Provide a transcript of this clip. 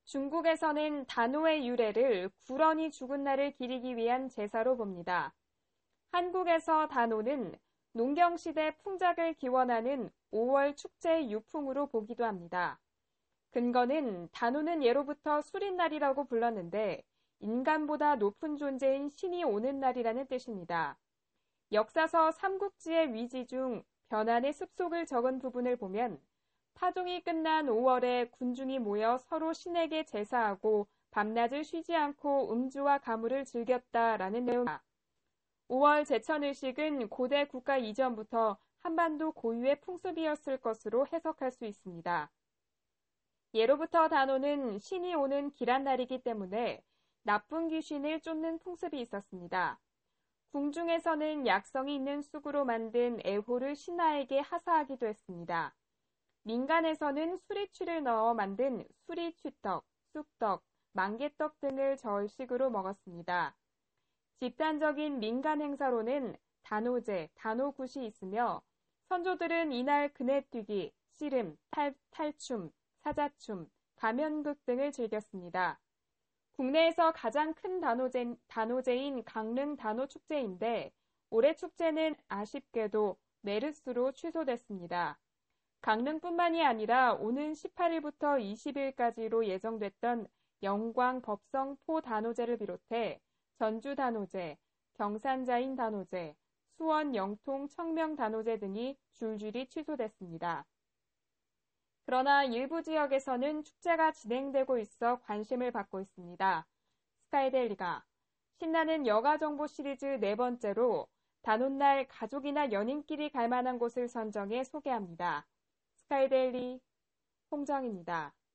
중국에서는 단오의 유래를 구런이 죽은 날을 기리기 위한 제사로 봅니다. 한국에서 단오는 농경시대 풍작을 기원하는 5월 축제의 유풍으로 보기도 합니다. 근거는 단오는 예로부터 수린날이라고 불렀는데 인간보다 높은 존재인 신이 오는 날이라는 뜻입니다. 역사서 삼국지의 위지 중 변환의 습속을 적은 부분을 보면 파종이 끝난 5월에 군중이 모여 서로 신에게 제사하고 밤낮을 쉬지 않고 음주와 가물을 즐겼다라는 내용입니다. 5월 제천의식은 고대 국가 이전부터 한반도 고유의 풍습이었을 것으로 해석할 수 있습니다. 예로부터 단오는 신이 오는 길한 날이기 때문에 나쁜 귀신을 쫓는 풍습이 있었습니다. 궁중에서는 약성이 있는 쑥으로 만든 애호를 신하에게 하사하기도 했습니다. 민간에서는 수리취를 넣어 만든 수리취떡, 쑥떡, 만개떡 등을 절식으로 먹었습니다. 집단적인 민간 행사로는 단오제, 단오굿이 있으며 선조들은 이날 그네뛰기, 씨름, 탈춤, 사자춤, 가면극 등을 즐겼습니다. 국내에서 가장 큰 단오제인 강릉 단오축제인데 올해 축제는 아쉽게도 메르스로 취소됐습니다. 강릉뿐만이 아니라 오는 18일부터 20일까지로 예정됐던 영광 법성 포 단오제를 비롯해 전주 단오제, 경산자인 단오제, 수원 영통 청명 단오제 등이 줄줄이 취소됐습니다. 그러나 일부 지역에서는 축제가 진행되고 있어 관심을 받고 있습니다. 스카이데일리가 신나는 여가정보 시리즈 네 번째로 단오날 가족이나 연인끼리 갈 만한 곳을 선정해 소개합니다. 스카이데일리 홍정입니다.